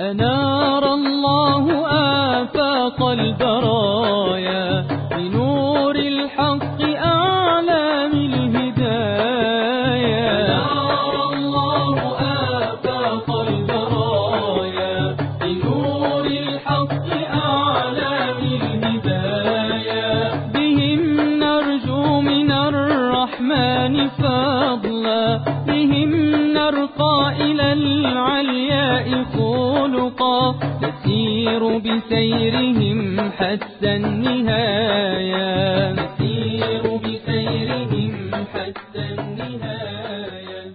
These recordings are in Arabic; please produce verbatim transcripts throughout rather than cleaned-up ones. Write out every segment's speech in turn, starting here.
أنار الله آفاق البرايا بنور الحق أعلام الهدايا. أنار الله آفاق البرايا بنور الحق أعلام الهدايا. بهم نرجو من الرحمن فضلا، بهم نرقى إلى العلياء خلقا، نسير بسيرهم حتى النهاية، نسير بسيرهم حتى النهاية.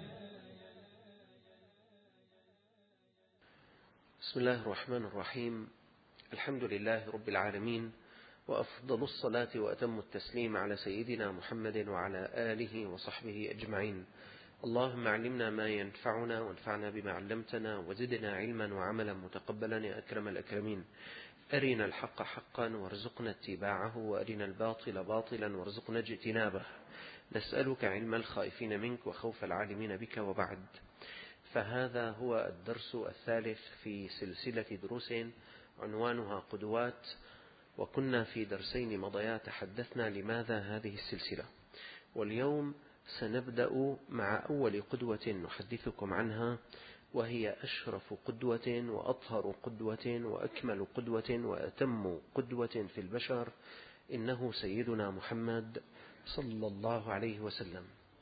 بسم الله الرحمن الرحيم. الحمد لله رب العالمين، وأفضل الصلاة وأتم التسليم على سيدنا محمد وعلى آله وصحبه أجمعين. اللهم علمنا ما ينفعنا وانفعنا بما علمتنا وزدنا علما وعملا متقبلا يا أكرم الأكرمين. أرنا الحق حقا وارزقنا اتباعه، وأرنا الباطل باطلا وارزقنا اجتنابه. نسألك علم الخائفين منك وخوف العالمين بك، وبعد. فهذا هو الدرس الثالث في سلسلة دروس عنوانها قدوات، وكنا في درسين مضيا تحدثنا لماذا هذه السلسلة، واليوم سنبدأ مع أول قدوة نحدثكم عنها، وهي أشرف قدوة وأطهر قدوة وأكمل قدوة وأتم قدوة في البشر، إنه سيدنا محمد صلى الله عليه وسلم.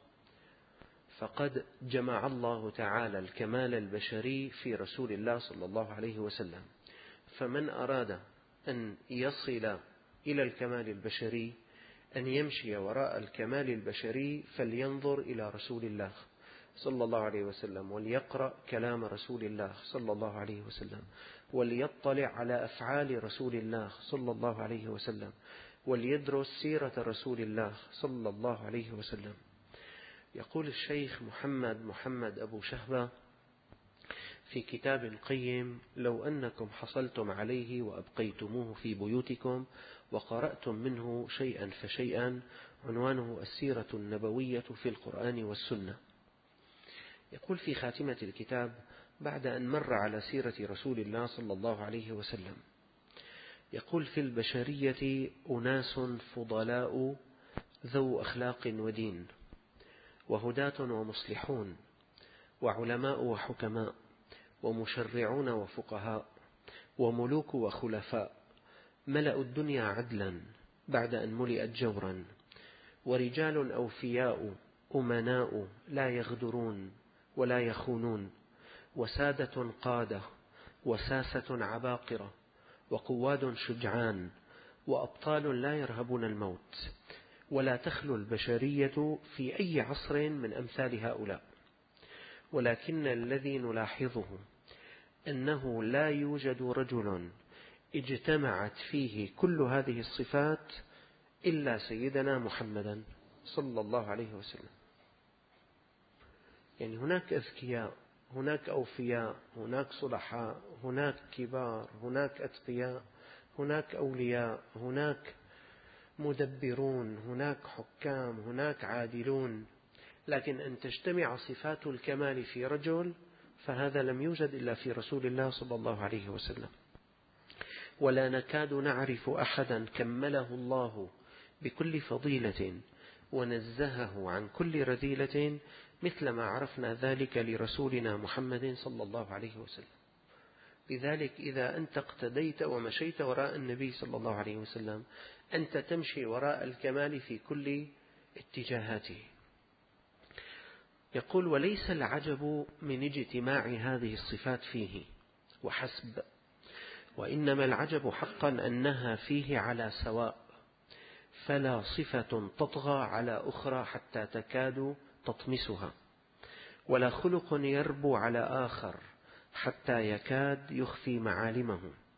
فقد جمع الله تعالى الكمال البشري في رسول الله صلى الله عليه وسلم، فمن أراد أن يصل إلى الكمال البشري، أن يمشي وراء الكمال البشري، فلينظر إلى رسول الله صلى الله عليه وسلم، وليقرأ كلام رسول الله صلى الله عليه وسلم، وليطلع على أفعال رسول الله صلى الله عليه وسلم، وليدرس سيرة رسول الله صلى الله عليه وسلم. يقول الشيخ محمد محمد أبو شهبة في كتاب قيم: لو أنكم حصلتم عليه وأبقيتموه في بيوتكم وقرأتم منه شيئا فشيئا، عنوانه السيرة النبوية في القرآن والسنة. يقول في خاتمة الكتاب بعد أن مر على سيرة رسول الله صلى الله عليه وسلم، يقول: في البشرية أناس فضلاء ذو أخلاق ودين، وهداة ومصلحون، وعلماء وحكماء، ومشرعون وفقهاء، وملوك وخلفاء، ملأوا الدنيا عدلا بعد أن ملئت جورا، ورجال أوفياء أمناء لا يغدرون ولا يخونون، وسادة قادة، وساسة عباقرة، وقواد شجعان، وأبطال لا يرهبون الموت. ولا تخلو البشرية في أي عصر من أمثال هؤلاء، ولكن الذي نلاحظه أنه لا يوجد رجل اجتمعت فيه كل هذه الصفات إلا سيدنا محمدا صلى الله عليه وسلم. يعني هناك أذكياء، هناك أوفياء، هناك صلحاء، هناك كبار، هناك أتقياء، هناك أولياء، هناك مدبرون، هناك حكام، هناك عادلون، لكن أن تجتمع صفات الكمال في رجل فهذا لم يوجد إلا في رسول الله صلى الله عليه وسلم. ولا نكاد نعرف أحدا كمله الله بكل فضيلة ونزهه عن كل رذيلة مثل ما عرفنا ذلك لرسولنا محمد صلى الله عليه وسلم. لذلك إذا أنت اقتديت ومشيت وراء النبي صلى الله عليه وسلم، أنت تمشي وراء الكمال في كل اتجاهاته. يقول: وليس العجب من اجتماع هذه الصفات فيه وحسب، وإنما العجب حقا أنها فيه على سواء، فلا صفة تطغى على أخرى حتى تكاد تطمسها، ولا خلق يربو على آخر حتى يكاد يخفي معالمه،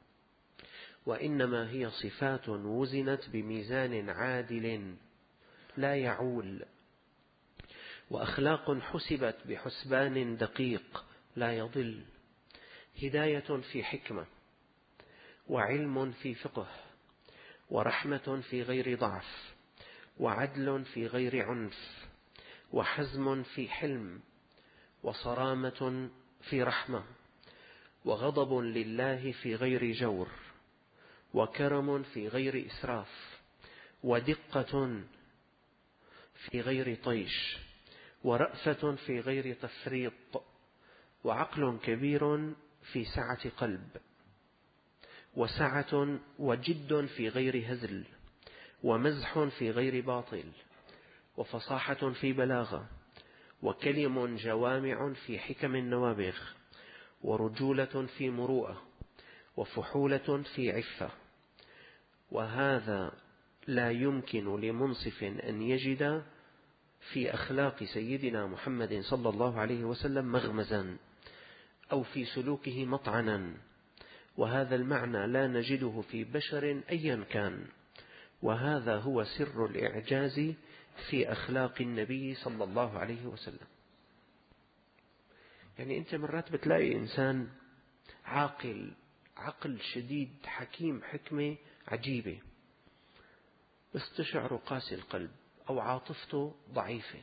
وإنما هي صفات وزنت بميزان عادل لا يعول، وأخلاق حسبت بحسبان دقيق لا يضل، هداية في حكمة، وعلم في فقه، ورحمة في غير ضعف، وعدل في غير عنف، وحزم في حلم، وصرامة في رحمة، وغضب لله في غير جور، وكرم في غير إسراف، ودقة في غير طيش، ورأفة في غير تفريط، وعقل كبير في سعة قلب، وسعة وجد في غير هزل، ومزح في غير باطل، وفصاحة في بلاغة، وكلم جوامع في حكم النوابغ، ورجولة في مروءة، وفحولة في عفة. وهذا لا يمكن لمنصف أن يجد في أخلاق سيدنا محمد صلى الله عليه وسلم مغمزا أو في سلوكه مطعنا، وهذا المعنى لا نجده في بشر أيا كان، وهذا هو سر الإعجاز في أخلاق النبي صلى الله عليه وسلم. يعني أنت مرات بتلاقي إنسان عاقل، عقل شديد، حكيم، حكمة عجيبة، بس تشعر قاسي القلب أو عاطفته ضعيفة،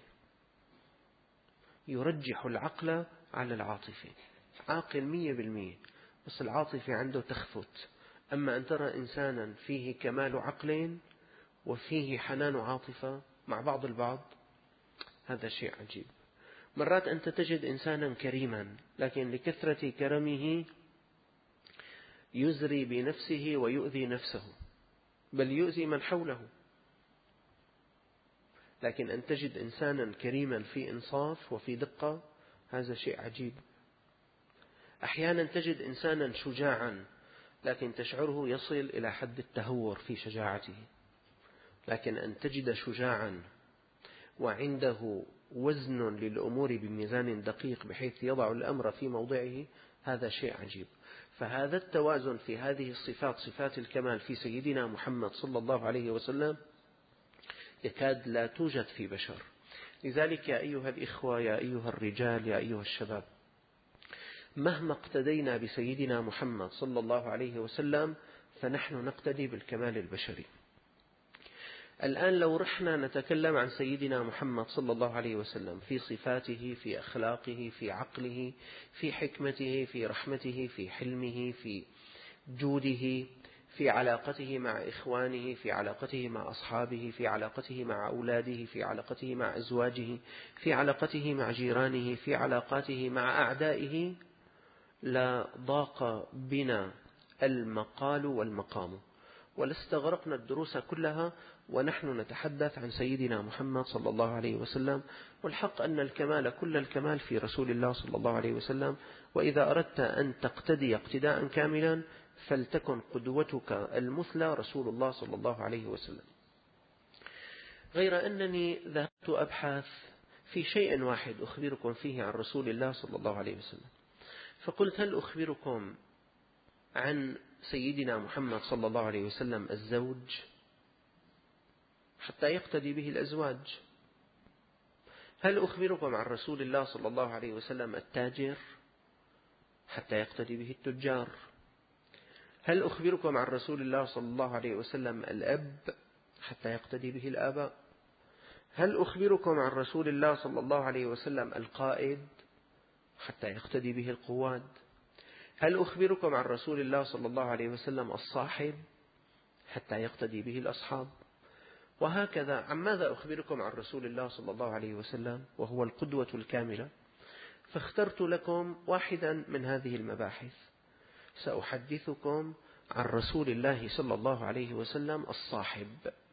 يرجح العقل على العاطفة، عاقل مية بالمية بس العاطفة عنده تخفت. أما أن ترى إنسانا فيه كمال عقل وفيه حنان عاطفة مع بعض البعض، هذا شيء عجيب. مرات أنت تجد إنسانا كريما لكن لكثرة كرمه يزري بنفسه ويؤذي نفسه، بل يؤذي من حوله. لكن أن تجد إنسانا كريما في إنصاف وفي دقة، هذا شيء عجيب. أحيانا تجد إنسانا شجاعا لكن تشعره يصل إلى حد التهور في شجاعته. لكن أن تجد شجاعا وعنده وزن للأمور بميزان دقيق بحيث يضع الأمر في موضعه، هذا شيء عجيب. فهذا التوازن في هذه الصفات، صفات الكمال في سيدنا محمد صلى الله عليه وسلم، يكاد لا توجد في بشر. لذلك يا أيها الإخوة، يا أيها الرجال، يا أيها الشباب، مهما اقتدينا بسيدنا محمد صلى الله عليه وسلم فنحن نقتدي بالكمال البشري. الآن لو رحنا نتكلم عن سيدنا محمد صلى الله عليه وسلم في صفاته، في أخلاقه، في عقله، في حكمته، في رحمته، في حلمه، في جوده، في علاقته مع إخوانه، في علاقته مع أصحابه، في علاقته مع أولاده، في علاقته مع أزواجه، في علاقته مع جيرانه، في علاقاته مع أعدائه، لا ضاق بنا المقال والمقام، ولاستغرقنا الدروس كلها ونحن نتحدث عن سيدنا محمد صلى الله عليه وسلم. والحق أن الكمال كل الكمال في رسول الله صلى الله عليه وسلم. وإذا أردت أن تقتدي اقتداء كاملا فلتكن قدوتك المثلى رسول الله صلى الله عليه وسلم. غير أنني ذهبت أبحث في شيء واحد أخبركم فيه عن رسول الله صلى الله عليه وسلم، فقلت هل أخبركم عن سيدنا محمد صلى الله عليه وسلم الزوج حتى يقتدي به الأزواج؟ هل أخبركم عن رسول الله صلى الله عليه وسلم التاجر حتى يقتدي به التجار؟ هل أخبركم عن رسول الله صلى الله عليه وسلم الأب حتى يقتدي به الآباء؟ هل أخبركم عن رسول الله صلى الله عليه وسلم القائد حتى يقتدي به القواد؟ هل أخبركم عن رسول الله صلى الله عليه وسلم الصاحب حتى يقتدي به الأصحاب؟ وهكذا. عن ماذا أخبركم عن رسول الله صلى الله عليه وسلم وهو القدوة الكاملة؟ فاخترت لكم واحدا من هذه المباحث. سأحدثكم عن رسول الله صلى الله عليه وسلم الصاحب،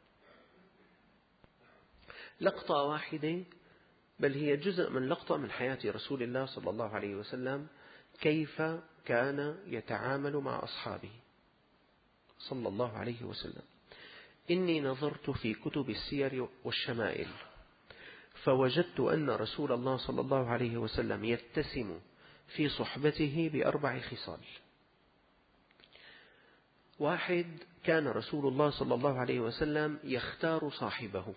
لقطة واحدة بل هي جزء من لقطة من حياة رسول الله صلى الله عليه وسلم، كيف كان يتعامل مع أصحابه صلى الله عليه وسلم. إني نظرت في كتب السير والشمائل فوجدت أن رسول الله صلى الله عليه وسلم يتسم في صحبته بأربع خصال. واحد، كان رسول الله صلى الله عليه وسلم يختار صاحبه.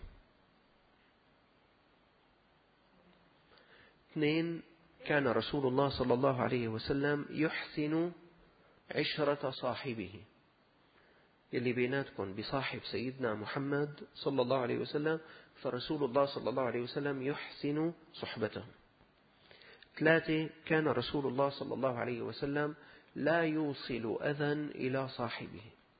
اثنين، كان رسول الله صلى الله عليه وسلم يحسن عشرة صاحبه، اللي بيناتكم بصاحب سيدنا محمد صلى الله عليه وسلم فرسول الله صلى الله عليه وسلم يحسن صحبته. ثلاثة، كان رسول الله صلى الله عليه وسلم لا يوصل أذى إلى صاحبه.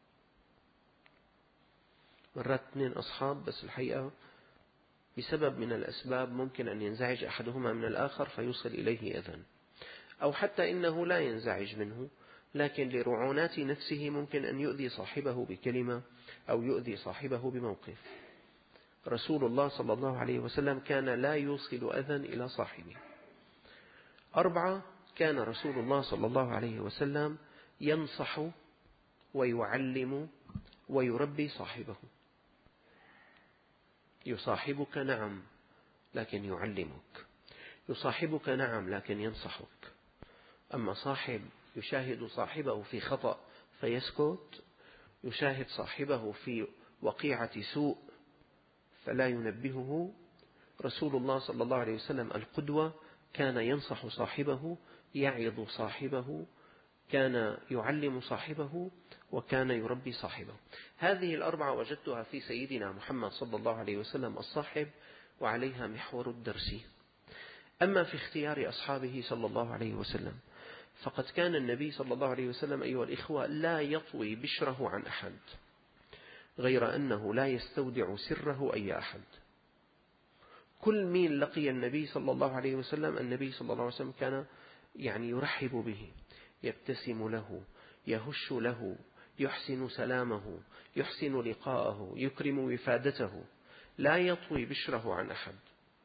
مرات اثنين أصحاب بس الحقيقة بسبب من الأسباب ممكن أن ينزعج أحدهما من الآخر فيوصل إليه أذى، أو حتى إنه لا ينزعج منه لكن لرعونات نفسه ممكن أن يؤذي صاحبه بكلمة أو يؤذي صاحبه بموقف. رسول الله صلى الله عليه وسلم كان لا يوصل أذى إلى صاحبه. أربعة، كان رسول الله صلى الله عليه وسلم ينصح ويعلم ويربي صاحبه. يصاحبك نعم لكن يعلمك، يصاحبك نعم لكن ينصحك. أما صاحب يشاهد صاحبه في خطأ فيسكت، يشاهد صاحبه في وقيعة سوء فلا ينبهه. رسول الله صلى الله عليه وسلم القدوة، كان ينصح صاحبه، يعظ صاحبه، كان يعلم صاحبه، وكان يربي صاحبه. هذه الأربعة وجدتها في سيدنا محمد صلى الله عليه وسلم الصاحب، وعليها محور الدرس. أما في اختيار أصحابه صلى الله عليه وسلم فقد كان النبي صلى الله عليه وسلم أيها الإخوة لا يطوي بشره عن أحد، غير أنه لا يستودع سره أي أحد. كل مين لقي النبي صلى الله عليه وسلم النبي صلى الله عليه وسلم كان يعني يرحب به، يبتسم له، يهش له، يحسن سلامه، يحسن لقاءه، يكرم وفادته، لا يطوي بشره عن أحد،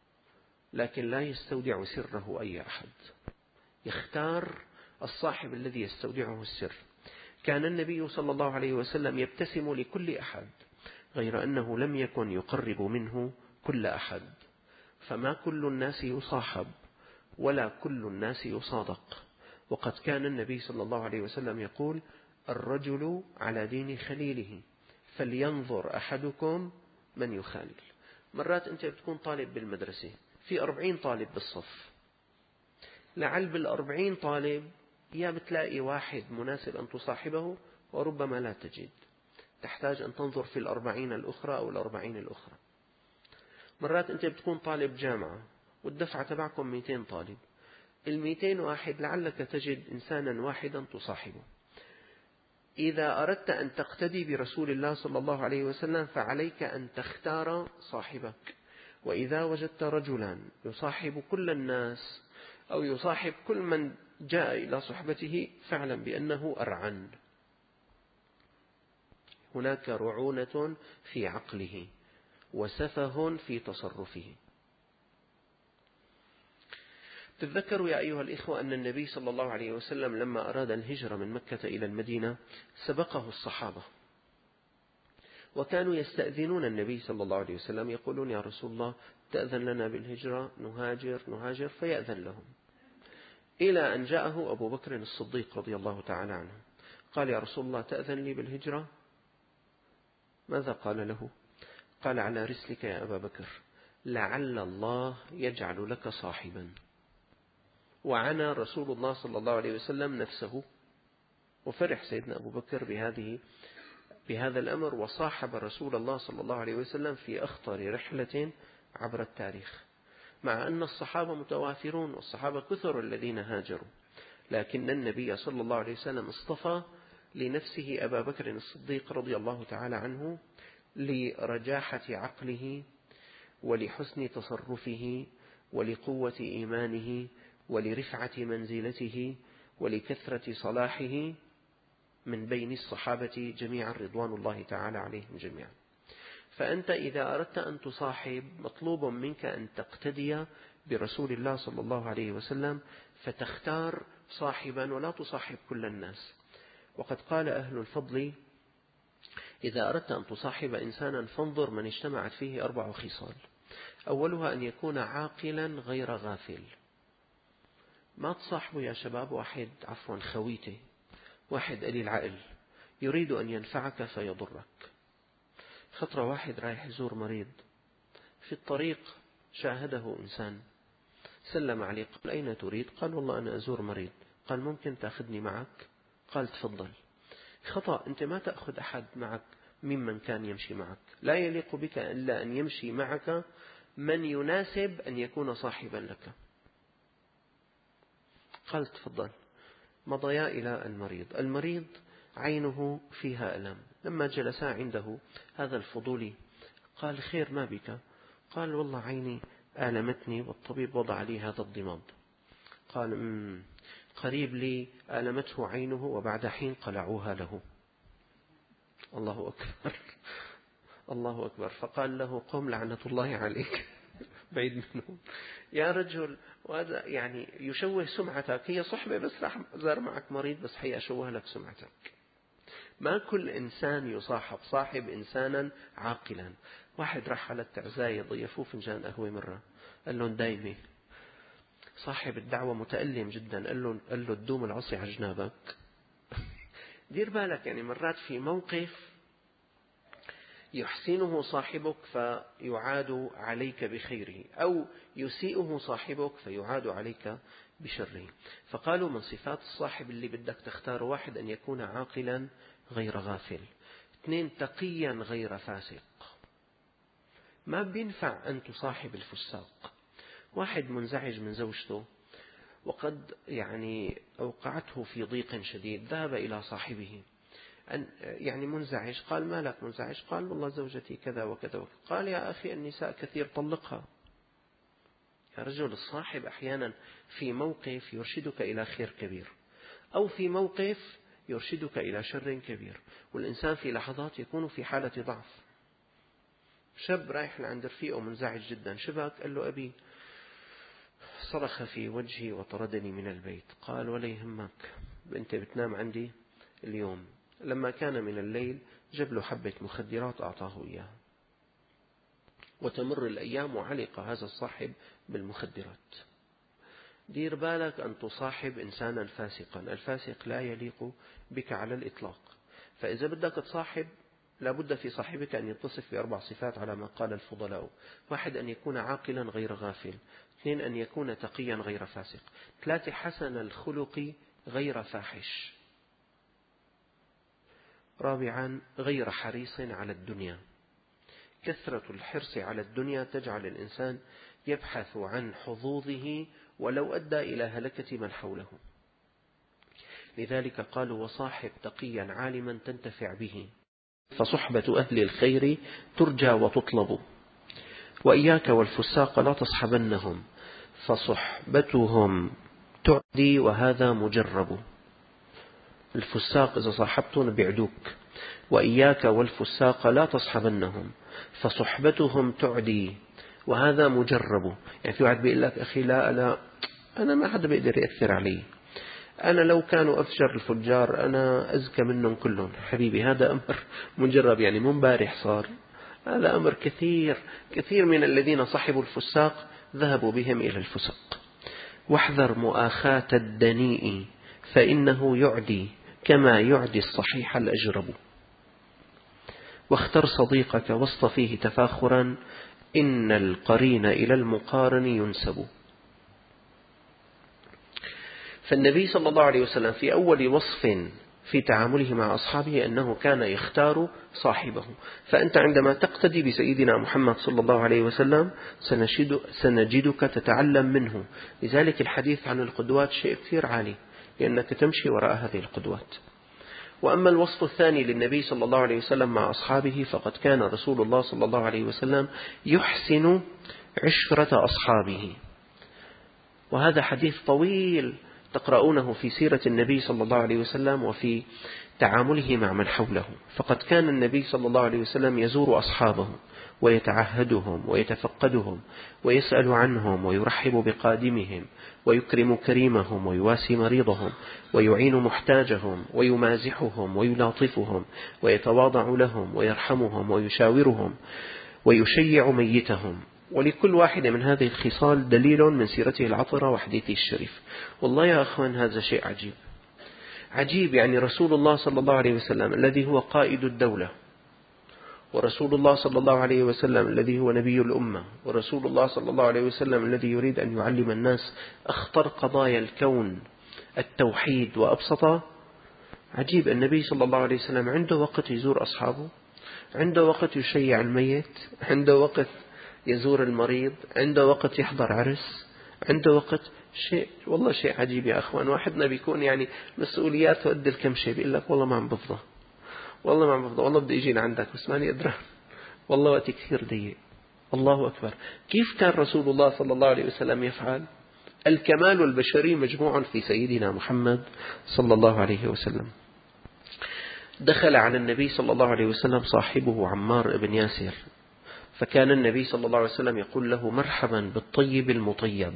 لكن لا يستودع سره أي أحد. يختار الصاحب الذي يستودعه السر. كان النبي صلى الله عليه وسلم يبتسم لكل أحد، غير أنه لم يكن يقرب منه كل أحد، فما كل الناس يصاحب ولا كل الناس يصادق. وقد كان النبي صلى الله عليه وسلم يقول: الرجل على دين خليله فلينظر أحدكم من يخالل. مرات أنت بتكون طالب بالمدرسة في أربعين طالب بالصف، لعل بالأربعين طالب يا بتلاقي واحد مناسب أن تصاحبه وربما لا تجد، تحتاج أن تنظر في الأربعين الأخرى أو الأربعين الأخرى. مرات أنت بتكون طالب جامعة والدفعة تبعكم مئتين طالب، المئتين واحد لعلك تجد إنسانا واحدا تصاحبه. إذا أردت أن تقتدي برسول الله صلى الله عليه وسلم فعليك أن تختار صاحبك. وإذا وجدت رجلا يصاحب كل الناس أو يصاحب كل من جاء إلى صحبته فاعلم بأنه أرعن، هناك رعونة في عقله وسفه في تصرفه. تذكروا يا أيها الإخوة أن النبي صلى الله عليه وسلم لما أراد الهجرة من مكة إلى المدينة سبقه الصحابة، وكانوا يستأذنون النبي صلى الله عليه وسلم، يقولون: يا رسول الله تأذن لنا بالهجرة، نهاجر نهاجر، فيأذن لهم. إلى أن جاءه أبو بكر الصديق رضي الله تعالى عنه، قال: يا رسول الله تأذن لي بالهجرة؟ ماذا قال له؟ قال: على رسلك يا أبا بكر، لعل الله يجعل لك صاحبا. وعنى رسول الله صلى الله عليه وسلم نفسه، وفرح سيدنا أبو بكر بهذه بهذا الأمر، وصاحب رسول الله صلى الله عليه وسلم في أخطر رحلة عبر التاريخ، مع أن الصحابة متوافرون والصحابة كثر الذين هاجروا، لكن النبي صلى الله عليه وسلم اصطفى لنفسه أبا بكر الصديق رضي الله تعالى عنه لرجاحة عقله ولحسن تصرفه ولقوة إيمانه ولرفعة منزلته ولكثرة صلاحه من بين الصحابة جميعا رضوان الله تعالى عليهم جميعا. فأنت إذا أردت أن تصاحب مطلوب منك أن تقتدي برسول الله صلى الله عليه وسلم، فتختار صاحبا ولا تصاحب كل الناس. وقد قال أهل الفضل: إذا أردت أن تصاحب إنسانا فانظر من اجتمعت فيه أربع خصال. أولها أن يكون عاقلا غير غافل. ما تصاحبه يا شباب واحد عفوا خويته، واحد قليل عقل يريد أن ينفعك فيضرك. خطرة واحد رايح يزور مريض، في الطريق شاهده إنسان، سلم عليه، قال: أين تريد؟ قال: والله أنا أزور مريض. قال: ممكن تأخذني معك؟ قال: تفضل. خطأ، أنت ما تأخذ أحد معك ممن كان يمشي معك، لا يليق بك إلا أن يمشي معك من يناسب أن يكون صاحبا لك. قال تفضل. مضيا إلى المريض. المريض عينه فيها ألم. لما جلسا عنده هذا الفضولي قال خير ما بك؟ قال والله عيني آلمتني والطبيب وضع لي هذا الضماد. قال مم قريب لي آلمته عينه وبعد حين قلعوها له. الله أكبر الله أكبر. فقال له قم لعنة الله عليك بعيد منه يا رجل. وهذا يعني يشوه سمعتك. هي صحبة بس راح زار معك مريض بس حي أشوه لك سمعتك. ما كل إنسان يصاحب. صاحب إنسانا عاقلا. واحد راح على التعزاية ضيفوه فنجان قهوة مرة قال له دايمة. صاحب الدعوة متألم جدا قال له قال له تدوم العصي على جنابك. دير بالك يعني مرات في موقف يحسنه صاحبك فيعاد عليك بخيره أو يسيئه صاحبك فيعاد عليك بشره. فقالوا من صفات الصاحب اللي بدك تختار: واحد أن يكون عاقلا غير غافل، اثنين تقيا غير فاسق. ما بينفع أن تصاحب الفساق. واحد منزعج من زوجته وقد يعني أوقعته في ضيق شديد، ذهب إلى صاحبه أن يعني منزعج. قال ما لك منزعج؟ قال والله زوجتي كذا وكذا وكذا. قال يا أخي النساء كثير طلقها. يا رجل الصاحب أحيانا في موقف يرشدك إلى خير كبير أو في موقف يرشدك إلى شر كبير. والإنسان في لحظات يكون في حالة ضعف. شاب رايح لعند رفيقه منزعج جدا. شبك؟ قال له أبي صرخ في وجهي وطردني من البيت. قال ولا يهمك أنت بتنام عندي اليوم. لما كان من الليل جاب له حبة مخدرات أعطاه إياها. وتمر الأيام وعلق هذا الصاحب بالمخدرات. دير بالك أن تصاحب إنسانا فاسقا. الفاسق لا يليق بك على الإطلاق. فإذا بدك تصاحب لابد في صاحبك أن يتصف بأربع صفات على ما قال الفضلاء: واحد أن يكون عاقلا غير غافل، اثنين أن يكون تقيا غير فاسق، ثلاثة حسن الخلق غير فاحش، رابعا غير حريص على الدنيا. كثرة الحرص على الدنيا تجعل الإنسان يبحث عن حظوظه ولو أدى إلى هلكة من حوله. لذلك قالوا وصاحب تقيا عالما تنتفع به، فصحبة أهل الخير ترجى وتطلب. وإياك والفساق لا تصحبنهم، فصحبتهم تعدي وهذا مجرب. الفساق إذا صاحبتهم بيعدوك. وإياك والفساق لا تصحبنهم، فصحبتهم تعدي وهذا مجرب. يعني في واحد بيقول لك أخي لا لا أنا ما حدا بيقدر يأثر علي، أنا لو كانوا أفجر الفجار أنا أزكى منهم كلهم. حبيبي هذا أمر مجرب، يعني مو امبارح صار، هذا أمر كثير كثير من الذين صحبوا الفساق ذهبوا بهم إلى الفسق. واحذر مؤاخاة الدنيء فإنه يعدي كما يعدي الصحيح الأجرب. واختر صديقك واصطفيه تفاخرا إن القرين إلى المقارن ينسب. فالنبي صلى الله عليه وسلم في أول وصف في تعامله مع أصحابه أنه كان يختار صاحبه. فأنت عندما تقتدي بسيدنا محمد صلى الله عليه وسلم سنجدك تتعلم منه. لذلك الحديث عن القدوات شيء كثير عالي، لأنك تمشي وراء هذه القدوات. وأما الوصف الثاني للنبي صلى الله عليه وسلم مع أصحابه فقد كان رسول الله صلى الله عليه وسلم يحسن عشرة أصحابه. وهذا حديث طويل تقرؤونه في سيرة النبي صلى الله عليه وسلم وفي تعامله مع من حوله. فقد كان النبي صلى الله عليه وسلم يزور أصحابه ويتعهدهم ويتفقدهم ويسأل عنهم ويرحب بقادمهم ويكرم كريمهم ويواسي مريضهم ويعين محتاجهم ويمازحهم ويلاطفهم ويتواضع لهم ويرحمهم ويشاورهم ويشيع ميتهم. ولكل واحد من هذه الخصال دليل من سيرته العطرة وحديثه الشريف. والله يا أخوان هذا شيء عجيب عجيب. يعني رسول الله صلى الله عليه وسلم الذي هو قائد الدولة، ورسول الله صلى الله عليه وسلم الذي هو نبي الأمة، ورسول الله صلى الله عليه وسلم الذي يريد أن يعلم الناس أخطر قضايا الكون التوحيد وأبسطه. عجيب النبي صلى الله عليه وسلم عنده وقت يزور أصحابه، عنده وقت يشيع الميت، عنده وقت يزور المريض، عنده وقت يحضر عرس، عنده وقت شيء والله شيء عجيب يا أخوان. واحدنا بيكون يعني مسؤولياته قد الكمشة، بيقول لك والله ما عم بفضى، والله ما عم بفضى، والله بدي أجي لعندك بس ماني قدران، والله وقتي كثير ضيق. الله أكبر. كيف كان رسول الله صلى الله عليه وسلم يفعل؟ الكمال البشري مجموع في سيدنا محمد صلى الله عليه وسلم. دخل على النبي صلى الله عليه وسلم صاحبه عمار بن ياسر، فكان النبي صلى الله عليه وسلم يقول له مرحبا بالطيب المطيب.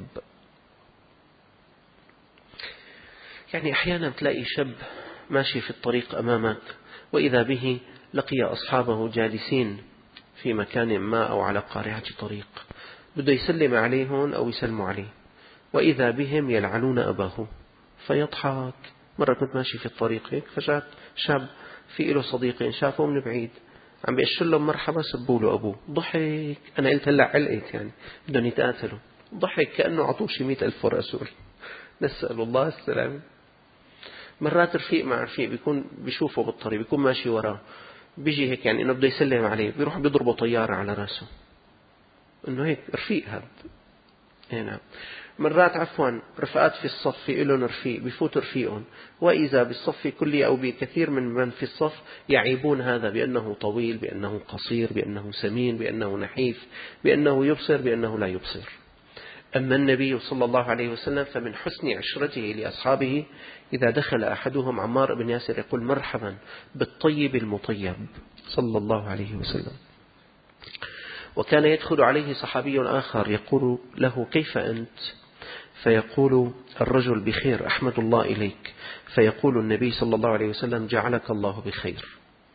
يعني أحيانا تلاقي شاب ماشي في الطريق أمامك وإذا به لقي أصحابه جالسين في مكان ما أو على قارعة طريق، بده يسلم عليهم أو يسلموا عليه، وإذا بهم يلعنون أباه فيضحك. مرة كنت ماشي في الطريق هيك، فجاء شاب في له صديقين شافوه من بعيد عم بيقشر لهم مرحبا، سبوا له أبوه، ضحك. أنا قلت هلا علقت يعني بدهم يتقاتلوا، ضحك كأنه عطوه شي مئة ألف رسول. نسأل الله السلامة. مرات رفيق مع رفيق بيكون بيشوفه بالطريق، بيكون ماشي وراه، بيجي هيك يعني إنه بده يسلم عليه، بيروح بيضربه طيارة على رأسه، إنه هيك رفيق هذا. هنا مرات عفوا رفقات في الصف في لهم رفيق، بيفوت رفيقهم وإذا بالصف كله أو بكثير من من في الصف يعيبون هذا بأنه طويل، بأنه قصير، بأنه سمين، بأنه نحيف، بأنه يبصر، بأنه لا يبصر. أما النبي صلى الله عليه وسلم فمن حسن عشرته لأصحابه إذا دخل أحدهم عمار بن ياسر يقول مرحبا بالطيب المطيب صلى الله عليه وسلم. وكان يدخل عليه صحابي آخر يقول له كيف أنت؟ فيقول الرجل بخير أحمد الله إليك. فيقول النبي صلى الله عليه وسلم جعلك الله بخير.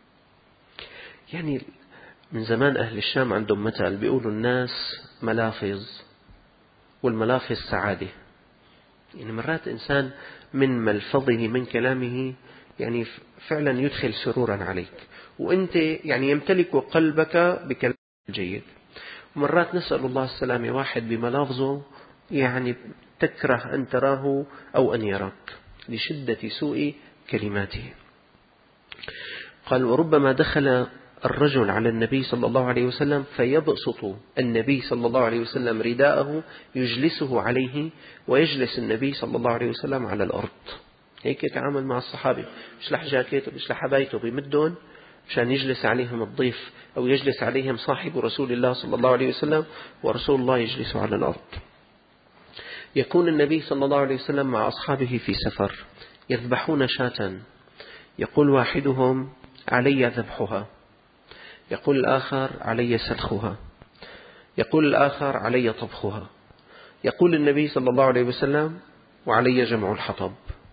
يعني من زمان أهل الشام عندهم مثل بيقولوا الناس ملافظ والملافظ سعادة. يعني مرات إنسان من ملفظه من كلامه يعني فعلا يدخل سرورا عليك، وأنت يعني يمتلك قلبك بكلام جيد. ومرات نسأل الله السلامة واحد بملافظه يعني تكره أن تراه أو أن يراك لشدة سوء كلماته. قال وربما دخل الرجل على النبي صلى الله عليه وسلم فيبسط النبي صلى الله عليه وسلم رداءه يجلسه عليه ويجلس النبي صلى الله عليه وسلم على الأرض. هيك يتعامل مع الصحابة، بيشلح جاكيته بيشلح حبايته بيمدون مشان يجلس عليهم الضيف أو يجلس عليهم صاحب رسول الله صلى الله عليه وسلم، ورسول الله يجلس على الأرض. يكون النبي صلى الله عليه وسلم مع أصحابه في سفر يذبحون شاة، يقول واحدهم علي ذبحها، يقول الآخر علي سلخها، يقول الآخر علي طبخها، يقول النبي صلى الله عليه وسلم وعلي جمع الحطب.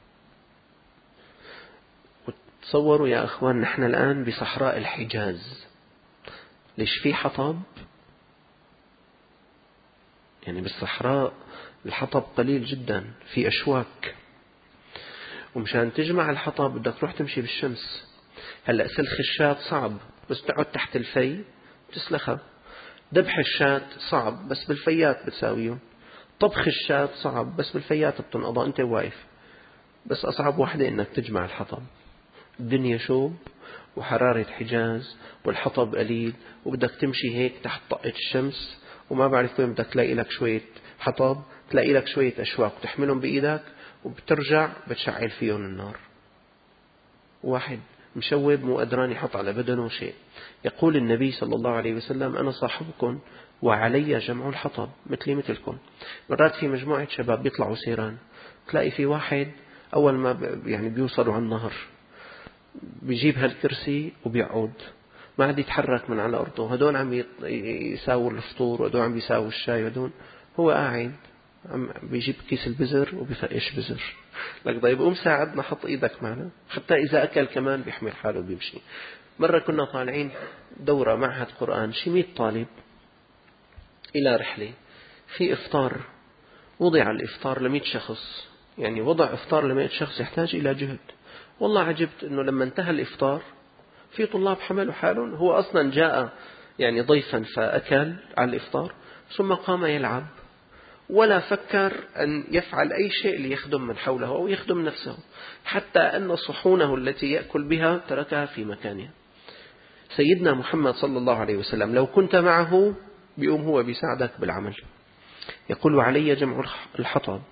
تصوروا يا أخوان نحن الآن بصحراء الحجاز، ليش في حطب؟ يعني بالصحراء الحطب قليل جدا، في أشواك، ومشان تجمع الحطب بدك تروح تمشي بالشمس. هلأ سلخ الشاة صعب بس تقعد تحت الفي تسلخها، ذبح الشاة صعب بس بالفيات بتساويه، طبخ الشاة صعب بس بالفيات بتنقضى أنت واقف، بس أصعب واحدة إنك تجمع الحطب. الدنيا شوب وحرارة حجاز والحطب قليل، وبدك تمشي هيك تحت طاقة الشمس، وما بعرف وين بدك تلاقي لك شوية حطب، تلاقي لك شوية أشواك تحملهم بإيدك وبترجع بتشعل فيهم النار. واحد مشوب مو قدران يحط على بدنه شيء. يقول النبي صلى الله عليه وسلم أنا صاحبكم وعلي جمع الحطب مثلي مثلكم. مرات في مجموعة شباب بيطلعوا سيران، تلاقي في واحد أول ما يعني بيوصلوا على النهر بيجيب هالكرسي وبيقعد ما عاد يتحرك من على أرضه، هدول عم يساووا الفطور وهدول عم يساووا الشاي، وهدول هو قاعد عم بيجيب كيس البزر وبيفقش بزر. لك طيب قوم ساعدنا، حط إيدك معنا، حتى إذا أكل كمان بيحمل حاله وبيمشي. مرة كنا طالعين دورة معهد قرآن شي مئة طالب إلى رحلة، في إفطار وضع الإفطار لمئة شخص، يعني وضع إفطار لمئة شخص يحتاج إلى جهد. والله عجبت إنه لما انتهى الإفطار في طلاب حملوا حالهم، هو أصلا جاء يعني ضيفا فأكل على الإفطار ثم قام يلعب، ولا فكر أن يفعل أي شيء ليخدم من حوله أو يخدم نفسه، حتى أن صحونه التي يأكل بها تركها في مكانها. سيدنا محمد صلى الله عليه وسلم لو كنت معه بيقوم هو بيساعدك بالعمل. يقول علي جمع الحطب.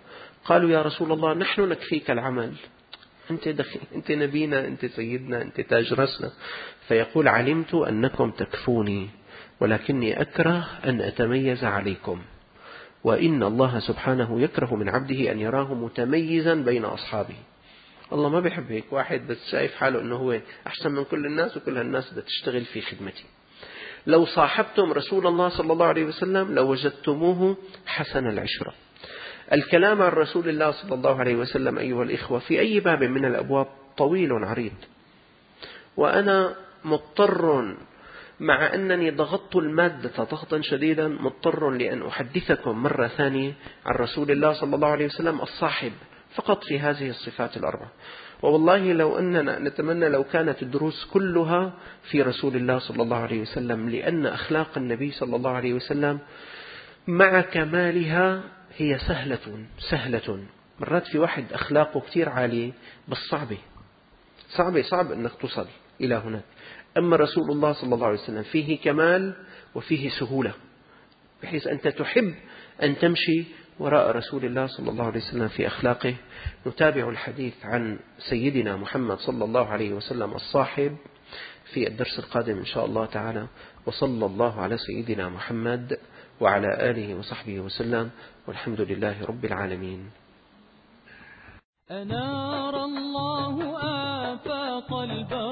قالوا يا رسول الله نحن نكفيك العمل، أنت, دخل أنت نبينا، أنت سيدنا، أنت تاج رأسنا. فيقول علمت أنكم تكفوني ولكني أكره أن أتميز عليكم، وإن الله سبحانه يكره من عبده أن يراه متميزا بين أصحابه. الله ما بيحب هيك واحد بس شايف حاله أنه هو أحسن من كل الناس وكل الناس بدها تشتغل في خدمتي. لو صاحبتم رسول الله صلى الله عليه وسلم لوجدتموه حسن العشرة. الكلام عن رسول الله صلى الله عليه وسلم أيها الإخوة في أي باب من الأبواب طويل عريض، وأنا مضطر مع أنني ضغطت المادة ضغطا شديدا مضطر لأن أحدثكم مرة ثانية عن رسول الله صلى الله عليه وسلم الصاحب فقط في هذه الصفات الأربعة. ووالله لو أننا نتمنى لو كانت الدروس كلها في رسول الله صلى الله عليه وسلم، لأن أخلاق النبي صلى الله عليه وسلم مع كمالها هي سهلة سهلة. مرات في واحد أخلاقه كتير عالية بس صعبة صعبة صعب أنك تصل إلى هناك. أما رسول الله صلى الله عليه وسلم فيه كمال وفيه سهولة، بحيث أنت تحب أن تمشي وراء رسول الله صلى الله عليه وسلم في أخلاقه. نتابع الحديث عن سيدنا محمد صلى الله عليه وسلم الصاحب في الدرس القادم إن شاء الله تعالى. وصلى الله على سيدنا محمد وعلى آله وصحبه وسلم، والحمد لله رب العالمين. أنار الله آفاق البر